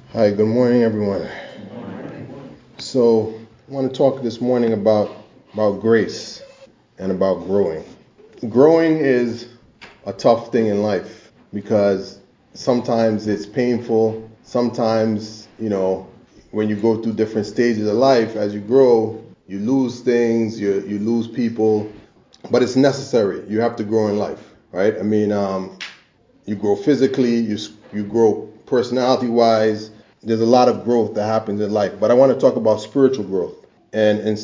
Hi, good morning, everyone. So, I want to talk this morning about grace and about growing. Growing is a tough thing in life because sometimes it's painful. Sometimes, when you go through different stages of life, as you grow, you lose things, you lose people, but it's necessary. You have to grow in life, right? You grow physically, you grow personality-wise. There's a lot of growth that happens in life, but I want to talk about spiritual growth. And in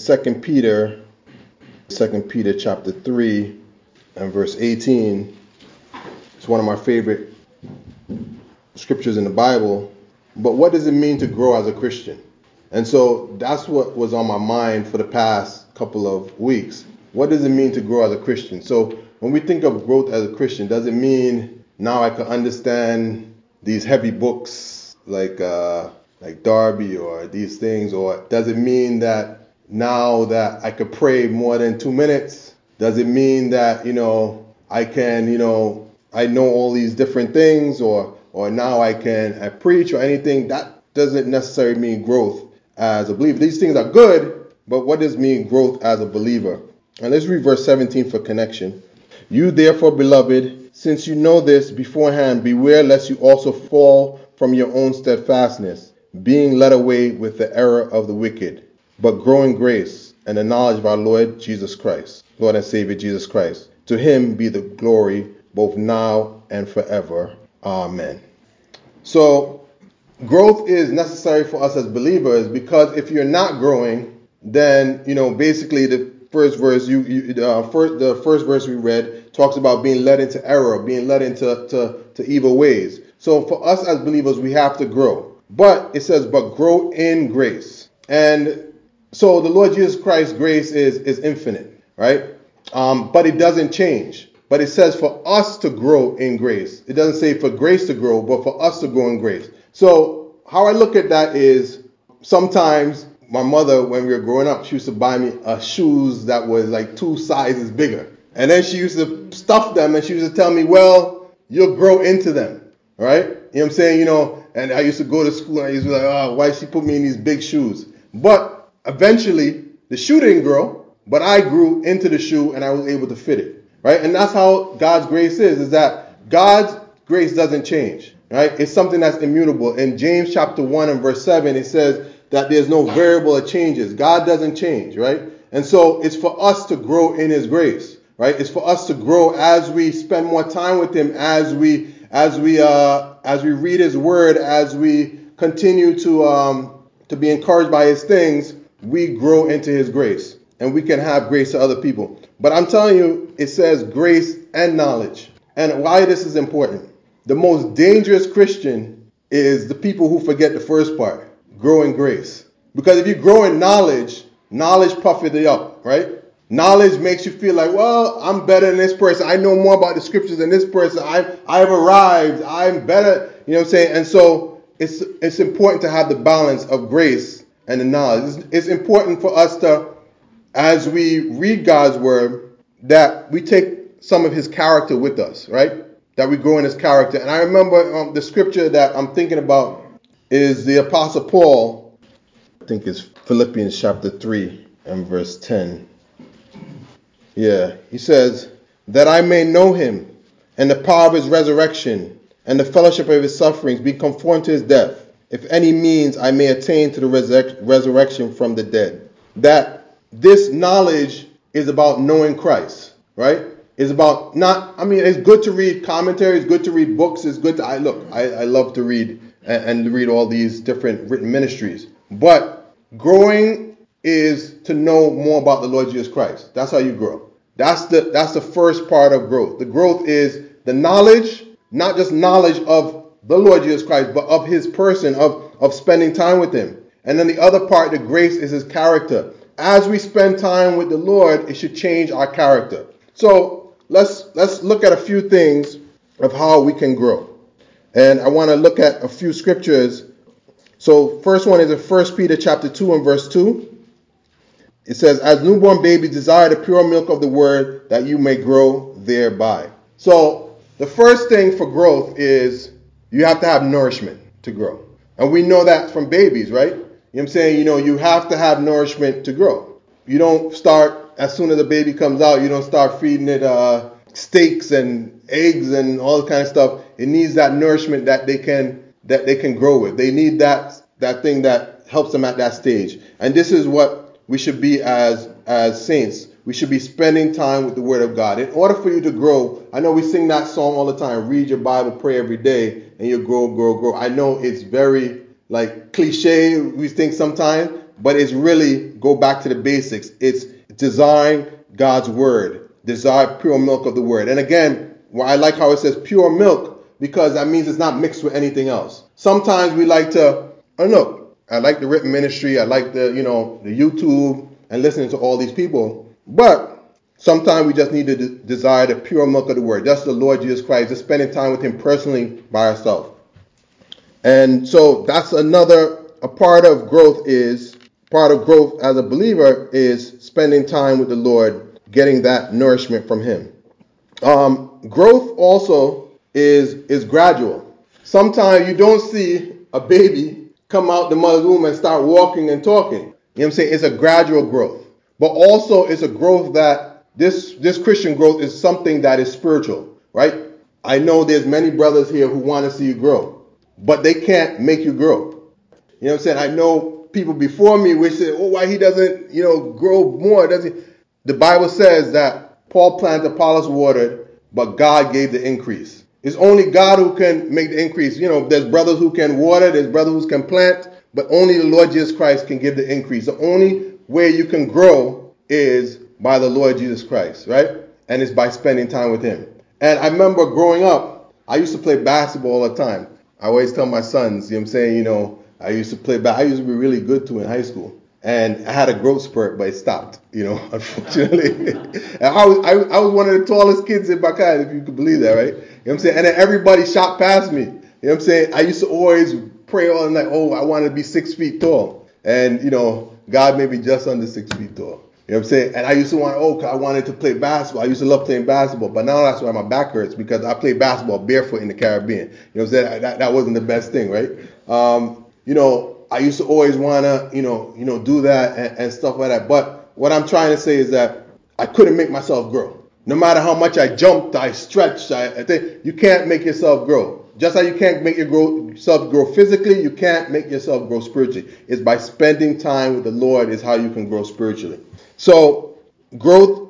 Second Peter chapter 3 and verse 18, it's one of my favorite scriptures in the Bible. But what does it mean to grow as a Christian? And so that's what was on my mind for the past couple of weeks. What does it mean to grow as a Christian? So when we think of growth as a Christian, does it mean now I can understand these heavy books like Darby or these things? Or does it mean that now that I could pray more than 2 minutes? Does it mean that, I can, I know all these different things, or now I preach or anything? That doesn't necessarily mean growth as a believer. These things are good, but what does mean growth as a believer? And let's read verse 17 for connection. You therefore, beloved, since you know this beforehand, beware lest you also fall from your own steadfastness, being led away with the error of the wicked, but grow in grace and the knowledge of our Lord Jesus Christ, Lord and Savior Jesus Christ. To him be the glory both now and forever. Amen. So growth is necessary for us as believers, because if you're not growing, then basically the first verse the first verse we read talks about being led into error, being led into evil ways. So for us as believers, we have to grow. But it says, but grow in grace. And so the Lord Jesus Christ's grace is infinite, right? But it doesn't change. But it says for us to grow in grace. It doesn't say for grace to grow, but for us to grow in grace. So how I look at that is, sometimes my mother, when we were growing up, she used to buy me shoes that was like 2 sizes bigger. And then she used to stuff them, and she used to tell me, well, you'll grow into them, right? You know what I'm saying? And I used to go to school, and I used to be like, oh, why she put me in these big shoes? But eventually, the shoe didn't grow, but I grew into the shoe, and I was able to fit it, right? And that's how God's grace is that God's grace doesn't change, right? It's something that's immutable. In James chapter 1 and verse 7, it says that there's no variable that changes. God doesn't change, right? And so it's for us to grow in his grace, right? It's for us to grow as we spend more time with him, as we read his word, as we continue to be encouraged by his things. We grow into his grace, and we can have grace to other people. But I'm telling you, it says grace and knowledge. And why this is important. The most dangerous Christian is the people who forget the first part, grow in grace. Because if you grow in knowledge, knowledge puffeth it up, right? Knowledge makes you feel like, well, I'm better than this person. I know more about the scriptures than this person. I've arrived. I'm better. You know what I'm saying? And so it's important to have the balance of grace and the knowledge. It's important for us to, as we read God's word, that we take some of his character with us, right? That we grow in his character. And I remember the scripture that I'm thinking about is the Apostle Paul. I think it's Philippians chapter 3 and verse 10. Yeah, he says, that I may know him and the power of his resurrection and the fellowship of his sufferings, be conformed to his death, if any means I may attain to the resurrection from the dead. That this knowledge is about knowing Christ, right? It's about it's good to read commentaries, good to read books, it's good to, I love to read and read all these different written ministries. But growing is to know more about the Lord Jesus Christ. That's how you grow. That's the first part of growth. The growth is the knowledge, not just knowledge of the Lord Jesus Christ, but of his person, of spending time with him. And then the other part, the grace, is his character. As we spend time with the Lord, it should change our character. So let's look at a few things of how we can grow. And I want to look at a few scriptures. So first one is in 1 Peter chapter 2 and verse 2. It says, as newborn babies desire the pure milk of the word, that you may grow thereby. So the first thing for growth is you have to have nourishment to grow. And we know that from babies, right? You know what I'm saying? You have to have nourishment to grow. You don't start, as soon as the baby comes out, you don't start feeding it steaks and eggs and all that kind of stuff. It needs that nourishment that they can grow with. They need that thing that helps them at that stage. And this is what we should be as saints. We should be spending time with the Word of God. In order for you to grow, I know we sing that song all the time, read your Bible, pray every day, and you'll grow. I know it's very cliche, we think sometimes, but it's really go back to the basics. It's desiring God's Word, desire pure milk of the Word. And again, I like how it says pure milk, because that means it's not mixed with anything else. Sometimes we like to, I like the written ministry, I like the YouTube and listening to all these people. But sometimes we just need to desire the pure milk of the Word. That's the Lord Jesus Christ, just spending time with Him personally by ourselves. And so that's a part of growth as a believer is spending time with the Lord, getting that nourishment from Him. Growth also is gradual. Sometimes you don't see a baby come out the mother's womb and start walking and talking. You know what I'm saying? It's a gradual growth. But also it's a growth that this Christian growth is something that is spiritual, right? I know there's many brothers here who want to see you grow, but they can't make you grow. You know what I'm saying? I know people before me which say, why he doesn't, grow more, does he? The Bible says that Paul planted, Apollos watered, but God gave the increase. It's only God who can make the increase. There's brothers who can water, there's brothers who can plant, but only the Lord Jesus Christ can give the increase. The only way you can grow is by the Lord Jesus Christ, right? And it's by spending time with Him. And I remember growing up, I used to play basketball all the time. I always tell my sons, you know what I'm saying, I used to play I used to be really good too in high school. And I had a growth spurt, but it stopped, unfortunately. And I was one of the tallest kids in Bakay, if you could believe that, right? You know what I'm saying? And then everybody shot past me. You know what I'm saying? I used to always pray all night, I wanted to be 6 feet tall. And, God made me just under 6 feet tall. You know what I'm saying? And I used to I wanted to play basketball. I used to love playing basketball. But now that's why my back hurts, because I played basketball barefoot in the Caribbean. You know what I'm saying? That wasn't the best thing, right? I used to always want to, do that and stuff like that. But what I'm trying to say is that I couldn't make myself grow. No matter how much I jumped, I stretched, I think you can't make yourself grow. Just like you can't make yourself grow physically, you can't make yourself grow spiritually. It's by spending time with the Lord is how you can grow spiritually. So growth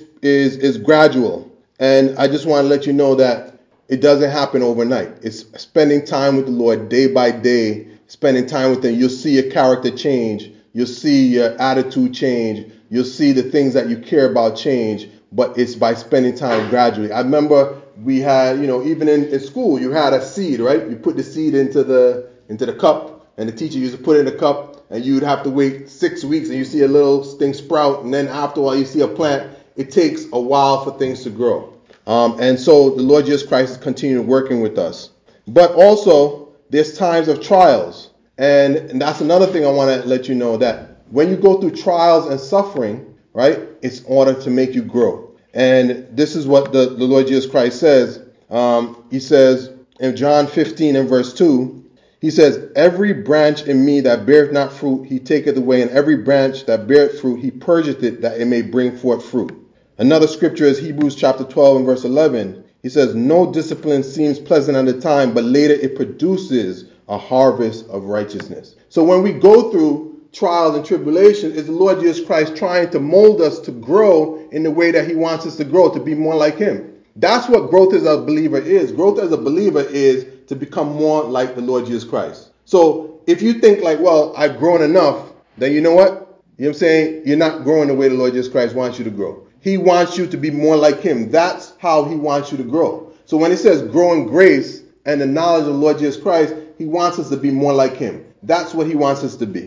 is gradual. And I just want to let you know that it doesn't happen overnight. It's spending time with the Lord day by day, spending time with Him. You'll see your character change. You'll see your attitude change. You'll see the things that you care about change. But it's by spending time gradually. I remember we had, even in school, you had a seed, right? You put the seed into the cup, and the teacher used to put it in the cup, and you'd have to wait 6 weeks, and you see a little thing sprout, and then after a while you see a plant. It takes a while for things to grow. And so the Lord Jesus Christ is continuing working with us. But also, there's times of trials. And that's another thing I want to let you know, that when you go through trials and suffering, right, it's in order to make you grow. And this is what the Lord Jesus Christ says. He says in John 15 and verse 2, He says, every branch in me that beareth not fruit, He taketh away, and every branch that beareth fruit, He purgeth it, that it may bring forth fruit. Another scripture is Hebrews chapter 12 and verse 11. He says, no discipline seems pleasant at the time, but later it produces a harvest of righteousness. So when we go through trials and tribulations, is the Lord Jesus Christ trying to mold us to grow in the way that He wants us to grow, to be more like Him. That's what growth as a believer is. Growth as a believer is to become more like the Lord Jesus Christ. So if you think I've grown enough, then you know what? You know what I'm saying? You're not growing the way the Lord Jesus Christ wants you to grow. He wants you to be more like Him. That's how He wants you to grow. So when it says grow in grace and the knowledge of the Lord Jesus Christ, He wants us to be more like Him. That's what He wants us to be.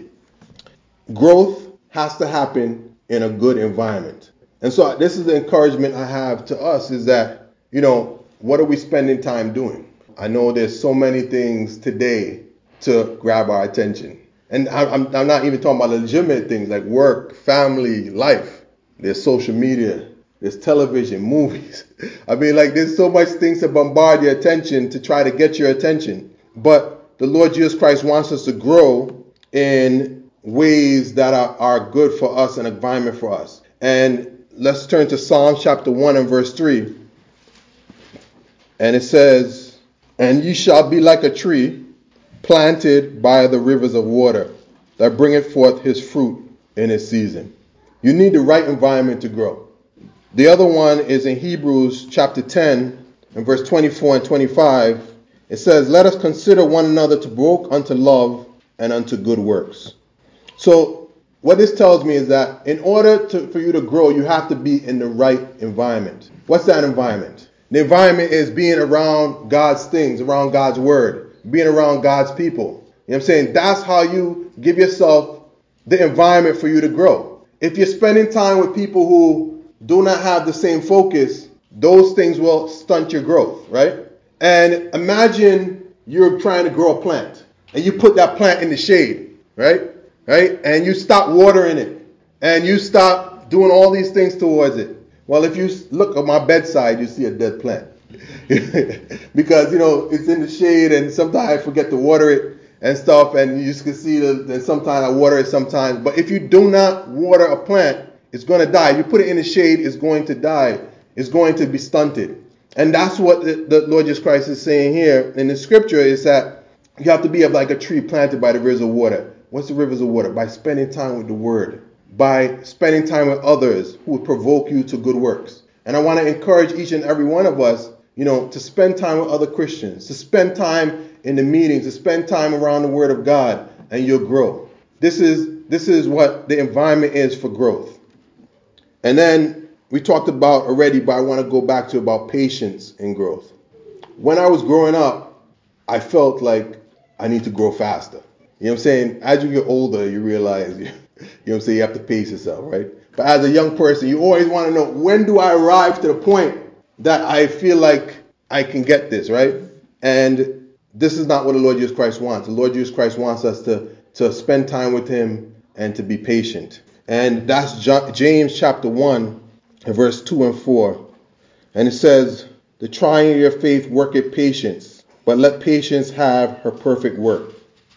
Growth has to happen in a good environment. And so this is the encouragement I have to us, is that, what are we spending time doing? I know there's so many things today to grab our attention. And I'm not even talking about legitimate things like work, family, life. There's social media, there's television, movies. I mean, there's so much things to bombard your attention, to try to get your attention. But the Lord Jesus Christ wants us to grow in ways that are good for us, an environment for us. And let's turn to Psalm chapter 1 and verse 3. And it says, "And ye shall be like a tree planted by the rivers of water, that bringeth forth his fruit in its season." You need the right environment to grow. The other one is in Hebrews chapter 10 and verse 24 and 25. It says, "Let us consider one another to provoke unto love and unto good works." So what this tells me is that in order for you to grow, you have to be in the right environment. What's that environment? The environment is being around God's things, around God's word, being around God's people. You know what I'm saying? That's how you give yourself the environment for you to grow. If you're spending time with people who do not have the same focus, those things will stunt your growth, right? And imagine you're trying to grow a plant and you put that plant in the shade, right? Right? And you stop watering it and you stop doing all these things towards it. Well, if you look at my bedside, you see a dead plant. Because, it's in the shade and sometimes I forget to water it and stuff, and you just can see that sometimes I water it sometimes. But if you do not water a plant, it's going to die. You put it in the shade, it's going to die. It's going to be stunted. And that's what the Lord Jesus Christ is saying here in the scripture, is that you have to be like a tree planted by the rivers of water. What's the rivers of water? By spending time with the word. By spending time with others who will provoke you to good works. And I want to encourage each and every one of us, to spend time with other Christians, to spend time in the meetings, to spend time around the word of God, and you'll grow. This is what the environment is for growth. And then we talked about already, but I want to go back to about patience and growth. When I was growing up, I felt like I need to grow faster. You know what I'm saying? As you get older, you realize, you have to pace yourself, right? But as a young person, you always want to know, when do I arrive to the point that I feel like I can get this, right? And this is not what the Lord Jesus Christ wants. The Lord Jesus Christ wants us to spend time with him and to be patient. And that's James chapter 1, verse 2 and 4. And it says, "The trying of your faith worketh patience, but let patience have her perfect work."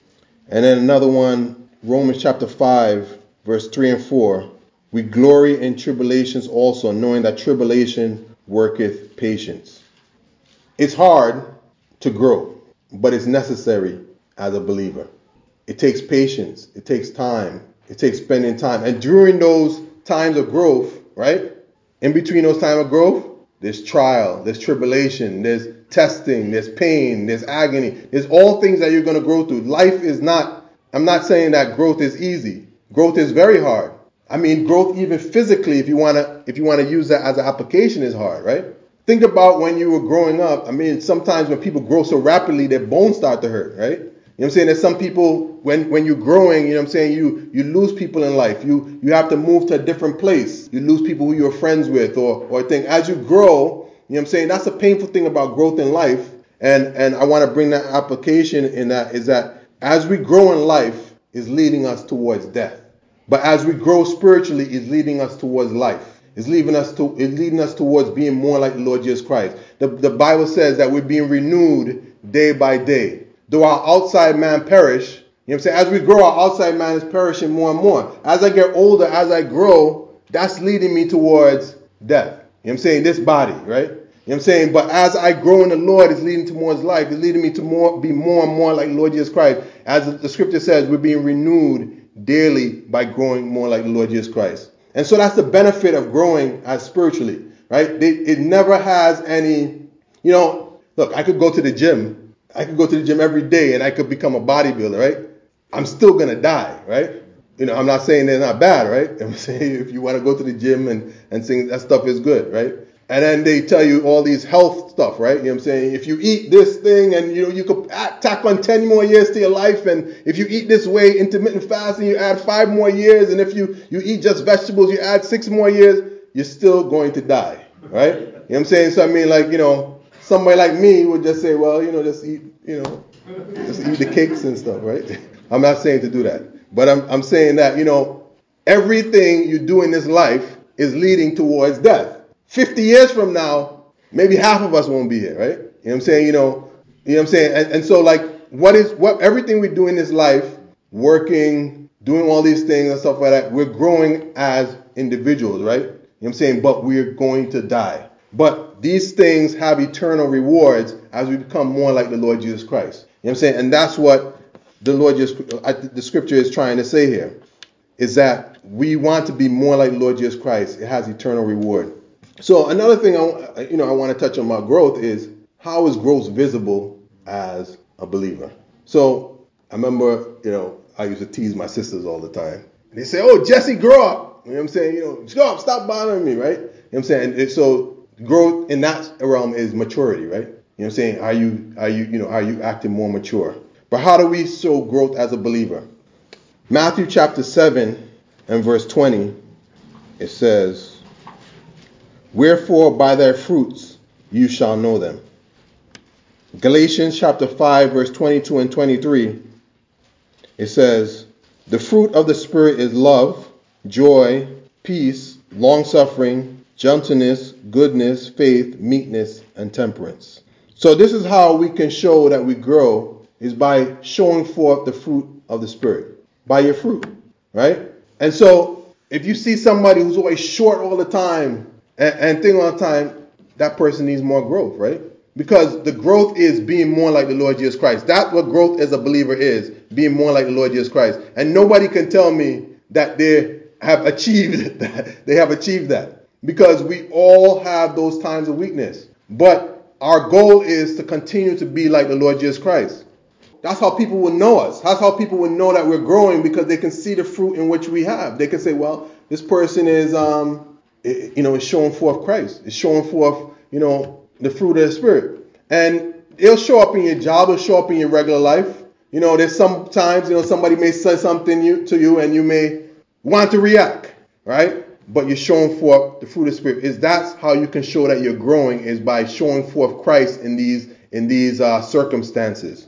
And then another one, Romans chapter 5, verse 3 and 4. "We glory in tribulations also, knowing that tribulation worketh patience." It's hard to grow, but it's necessary as a believer. It takes patience. It takes time. It takes spending time. And during those times of growth, right? In between those times of growth, there's trial, there's tribulation, there's testing, there's pain, there's agony. There's all things that you're going to grow through. Life is not, I'm not saying that growth is easy. Growth is very hard. I mean, growth even physically, if you want to use that as an application, is hard, right? Think about when you were growing up. I mean, sometimes when people grow so rapidly, their bones start to hurt, right? You know what I'm saying? There's some people, when you're growing, you know what I'm saying, you lose people in life. You have to move to a different place. You lose people who you're friends with or think. As you grow, you know what I'm saying, that's a painful thing about growth in life. And I want to bring that application in that, is that as we grow in life is leading us towards death. But as we grow spiritually, it's leading us towards life. It's leading us towards being more like the Lord Jesus Christ. The Bible says that we're being renewed day by day. Though our outside man perish, you know what I'm saying? As we grow, our outside man is perishing more and more. As I get older, as I grow, that's leading me towards death. You know what I'm saying? This body, right? You know what I'm saying? But as I grow in the Lord, it's leading towards life. It's leading me to be more and more like the Lord Jesus Christ. As the scripture says, we're being renewed daily by growing more like the Lord Jesus Christ. And so that's the benefit of growing as spiritually, right? It never has any, look, I could go to the gym. I could go to the gym every day and I could become a bodybuilder, right? I'm still going to die, right? I'm not saying they're not bad, right? I'm saying if you want to go to the gym and sing, that stuff is good, right? And then they tell you all these health stuff, right? You know what I'm saying? If you eat this thing and, you could tack on 10 more years to your life. And if you eat this way, intermittent fasting, you add 5 more years. And if you eat just vegetables, you add 6 more years, you're still going to die, right? You know what I'm saying? So, I mean, like, somebody like me would just say, well, just eat, just eat the cakes and stuff, right? I'm not saying to do that. But I'm saying that, everything you do in this life is leading towards death. 50 years from now, maybe half of us won't be here, right? You know what I'm saying? You know what I'm saying? And so, like, what everything we do in this life, working, doing all these things and stuff like that, we're growing as individuals, right? You know what I'm saying? But we're going to die. But these things have eternal rewards as we become more like the Lord Jesus Christ. You know what I'm saying? And that's what the scripture is trying to say here, is that we want to be more like the Lord Jesus Christ. It has eternal reward. So another thing I want to touch on about growth is, how is growth visible as a believer? So I remember, I used to tease my sisters all the time. They say, "Oh, Jesse, grow up." You know what I'm saying? Grow up, stop bothering me, right? You know what I'm saying? And so growth in that realm is maturity, right? You know what I'm saying? Are you acting more mature? But how do we show growth as a believer? Matthew chapter 7 and verse 20, it says, "Wherefore by their fruits you shall know them." Galatians chapter 5 verse 22 and 23, it says, "The fruit of the Spirit is love, joy, peace, long-suffering, gentleness, goodness, faith, meekness, and temperance." So this is how we can show that we grow, is by showing forth the fruit of the Spirit. By your fruit, right? And so if you see somebody who's always short all the time and thing all the time, that person needs more growth, right? Because the growth is being more like the Lord Jesus Christ. That's what growth as a believer is, being more like the Lord Jesus Christ. And nobody can tell me that they have achieved that. They have achieved that. Because we all have those times of weakness. But our goal is to continue to be like the Lord Jesus Christ. That's how people will know us. That's how people will know that we're growing, because they can see the fruit in which we have. They can say, well, this person is, is showing forth Christ. It's showing forth, the fruit of the Spirit. And it'll show up in your job. It'll show up in your regular life. There's sometimes, somebody may say something to you and you may want to react, right? But you're showing forth the fruit of the Spirit. That's how you can show that you're growing, is by showing forth Christ in these circumstances.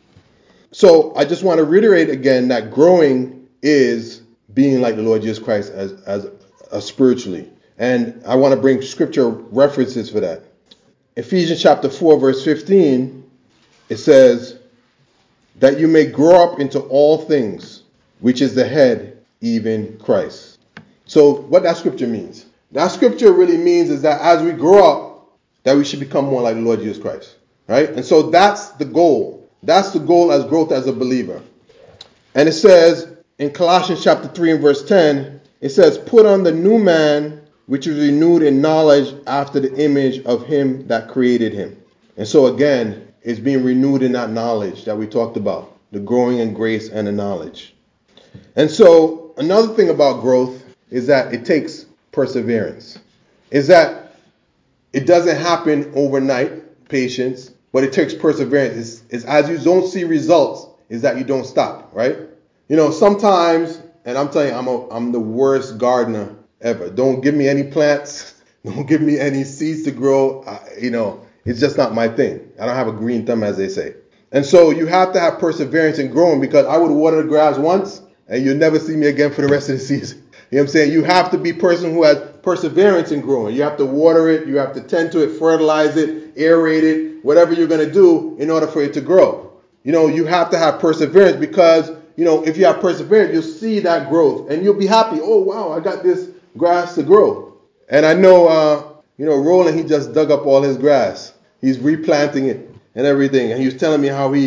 So I just want to reiterate again that growing is being like the Lord Jesus Christ as spiritually. And I want to bring scripture references for that. Ephesians chapter 4 verse 15, it says, "That you may grow up into all things, which is the head, even Christ." So what that scripture means? That scripture really means is that as we grow up, that we should become more like the Lord Jesus Christ. Right? And so that's the goal. That's the goal as growth as a believer. And it says in Colossians chapter 3 and verse 10, it says, "Put on the new man, which is renewed in knowledge after the image of him that created him." And so again, it's being renewed in that knowledge that we talked about, the growing in grace and in knowledge. And so another thing about growth is that it takes perseverance. Is that it doesn't happen overnight, patience, but it takes perseverance. It's as you don't see results, is that you don't stop, right? Sometimes, and I'm telling you, I'm the worst gardener ever. Don't give me any plants. Don't give me any seeds to grow. It's just not my thing. I don't have a green thumb, as they say. And so you have to have perseverance in growing, because I would water the grass once and you'll never see me again for the rest of the season. You know what I'm saying? You have to be a person who has perseverance in growing. You have to water it. You have to tend to it, fertilize it, aerate it, whatever you're going to do in order for it to grow. You have to have perseverance, because, if you have perseverance, you'll see that growth and you'll be happy. Oh, wow, I got this grass to grow. And I know, Roland, he just dug up all his grass. He's replanting it and everything. And he was telling me how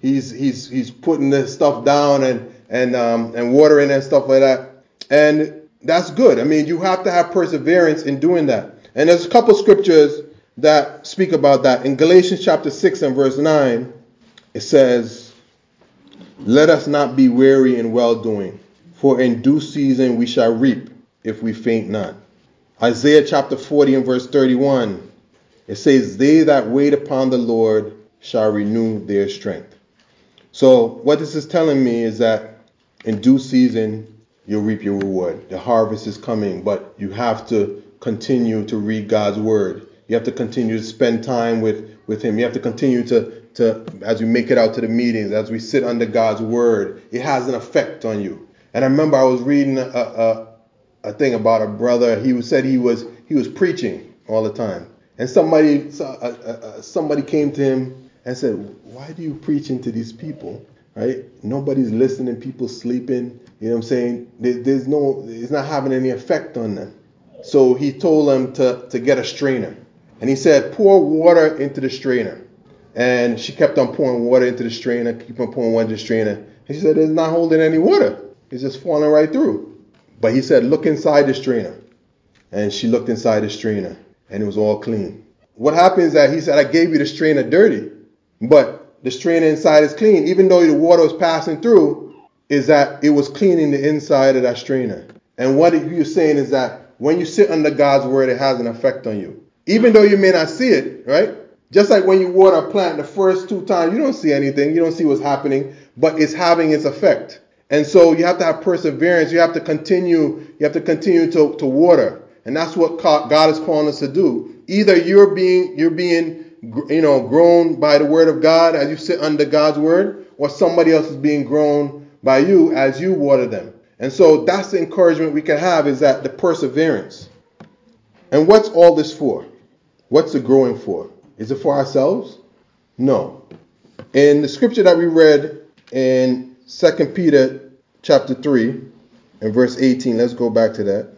he's putting this stuff down and watering and stuff like that. And that's good. I mean, you have to have perseverance in doing that. And there's a couple scriptures that speak about that. In Galatians chapter 6 and verse 9, it says, "Let us not be weary in well-doing, for in due season we shall reap if we faint not." Isaiah chapter 40 and verse 31, it says, "They that wait upon the Lord shall renew their strength." So what this is telling me is that in due season, you'll reap your reward. The harvest is coming, but you have to continue to read God's word. You have to continue to spend time with him. You have to continue to as we make it out to the meetings, as we sit under God's word, it has an effect on you. And I remember I was reading a thing about a brother. He said he was preaching all the time, and somebody came to him and said, why do you preaching to these people, right? Nobody's listening, people sleeping, you know what I'm saying? It's not having any effect on them. So he told them to get a strainer. And he said, pour water into the strainer. And she kept on pouring water into the strainer, keep on pouring water into the strainer. And she said, it's not holding any water. It's just falling right through. But he said, look inside the strainer. And she looked inside the strainer, and it was all clean. What happened is that he said, I gave you the strainer dirty, but the strainer inside is clean. Even though the water was passing through, is that it was cleaning the inside of that strainer. And what you're saying is that when you sit under God's word, it has an effect on you. Even though you may not see it, right? Just like when you water a plant the first 2 times, you don't see anything. You don't see what's happening, but it's having its effect. And so you have to have perseverance. You have to continue to water. And that's what God is calling us to do. Either you're being grown by the word of God as you sit under God's word, or somebody else is being grown by you as you water them. And so that's the encouragement we can have, is that the perseverance. And what's all this for? What's the growing for? Is it for ourselves? No. In the scripture that we read in 2 Peter chapter 3 and verse 18, let's go back to that.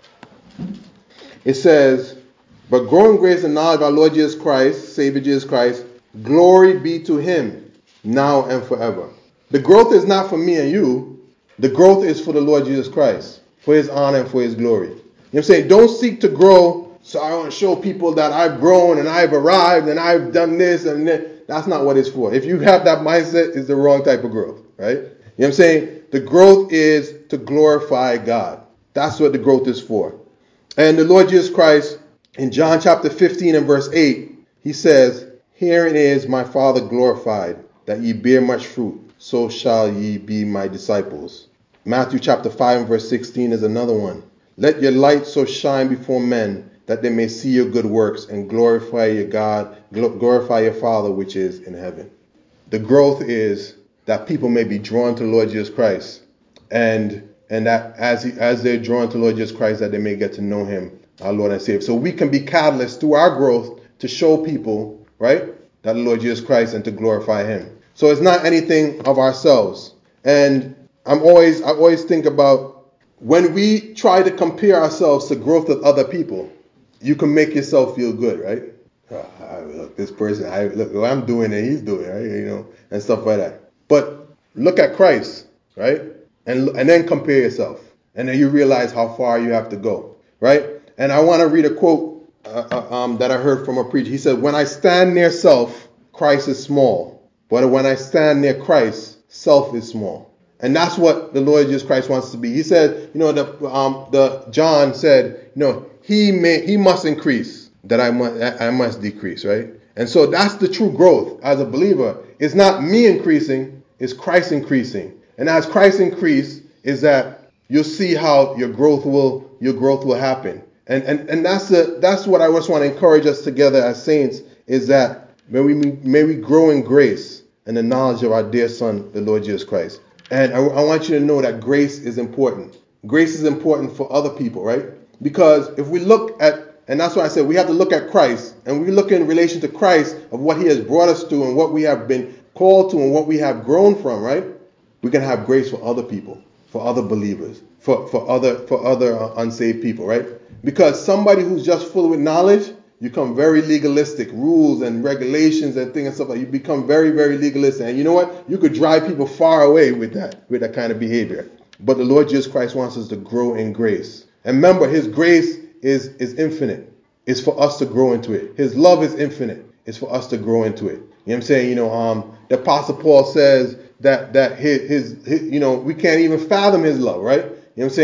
It says, but grow in grace and knowledge of our Lord Jesus Christ, Savior Jesus Christ, glory be to him, now and forever. The growth is not for me and you. The growth is for the Lord Jesus Christ, for his honor and for his glory. You know what I'm saying? Don't seek to grow so I want to show people that I've grown and I've arrived and I've done this and that. That's not what it's for. If you have that mindset, it's the wrong type of growth, right? You know what I'm saying? The growth is to glorify God. That's what the growth is for. And the Lord Jesus Christ, in John chapter 15 and verse 8, he says, herein is my Father glorified, that ye bear much fruit, so shall ye be my disciples. Matthew chapter 5 and verse 16 is another one. Let your light so shine before men, that they may see your good works and glorify your God, glorify your Father which is in heaven. The growth is that people may be drawn to the Lord Jesus Christ, and that as they're drawn to Lord Jesus Christ, that they may get to know him, our Lord and Savior. So we can be catalysts through our growth to show people, right, that the Lord Jesus Christ, and to glorify him. So it's not anything of ourselves. And I always think about when we try to compare ourselves to growth of other people, you can make yourself feel good, right? Look, this person, look what I'm doing and he's doing, right? And stuff like that. But look at Christ, right? And then compare yourself. And then you realize how far you have to go, right? And I want to read a quote that I heard from a preacher. He said, when I stand near self, Christ is small. But when I stand near Christ, self is small. And that's what the Lord Jesus Christ wants to be. He said, the John said, he must increase, that I must decrease, right? And so that's the true growth as a believer. It's not me increasing, it's Christ increasing. And as Christ increase, is that you'll see how your growth will happen. And that's what I just want to encourage us together as saints, is that may we grow in grace and the knowledge of our dear Son, the Lord Jesus Christ. And I want you to know that grace is important. Grace is important for other people, right? Because if we look at, and that's why I said we have to look at Christ, and we look in relation to Christ of what he has brought us to and what we have been called to and what we have grown from, right? We can have grace for other people, for other believers, for other unsaved people, right? Because somebody who's just full with knowledge, you become very legalistic, rules and regulations and things and stuff like that. You become very, very legalistic. And you know what? You could drive people far away with that kind of behavior. But the Lord Jesus Christ wants us to grow in grace. And remember, his grace is infinite. It's for us to grow into it. His love is infinite. It's for us to grow into it. You know what I'm saying? The Apostle Paul says that his we can't even fathom his love, right? You know what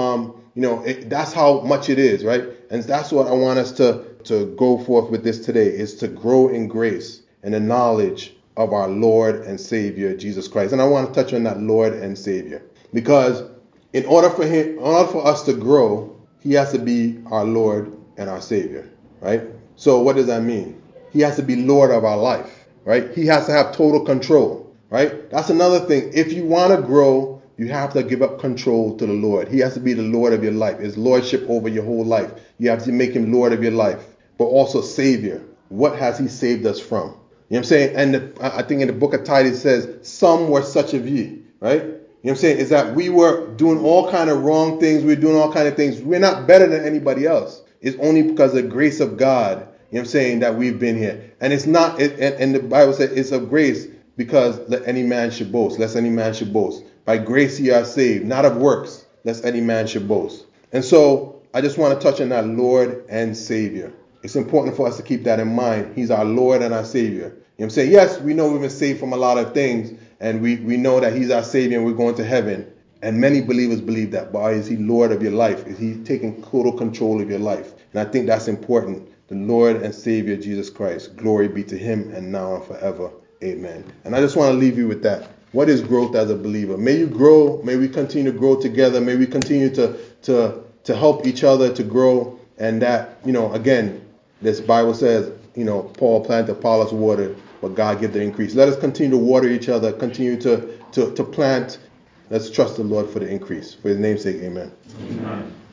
I'm saying? That's how much it is, right? And that's what I want us to go forth with this today, is to grow in grace and the knowledge of our Lord and Savior, Jesus Christ. And I want to touch on that Lord and Savior, because in order for us to grow, he has to be our Lord and our Savior, right? So what does that mean? He has to be Lord of our life, right? He has to have total control, right? That's another thing. If you want to grow, you have to give up control to the Lord. He has to be the Lord of your life. His lordship over your whole life. You have to make him Lord of your life, but also Savior. What has he saved us from? You know what what I'm saying? And I think in the book of Titus it says, some were such of ye, right? You know what I'm saying? Is that we were doing all kind of wrong things. We're doing all kind of things. We're not better than anybody else. It's only because of the grace of God, you know what I'm saying, that we've been here. And it's not, and the Bible says it's of grace because let any man should boast. Lest any man should boast. By grace ye are saved, not of works, lest any man should boast. And so I just want to touch on that, Lord and Savior. It's important for us to keep that in mind. He's our Lord and our Savior. You know what I'm saying? Yes, we know we've been saved from a lot of things, and we know that He's our Savior and we're going to heaven. And many believers believe that. But is He Lord of your life? Is He taking total control of your life? And I think that's important. The Lord and Savior, Jesus Christ. Glory be to Him and now and forever. Amen. And I just want to leave you with that. What is growth as a believer? May you grow. May we continue to grow together. May we continue to help each other to grow. And that, again, this Bible says, Paul planted, Apollos watered, but God give the increase. Let us continue to water each other, continue to plant. Let's trust the Lord for the increase. For His name's sake, amen. Amen.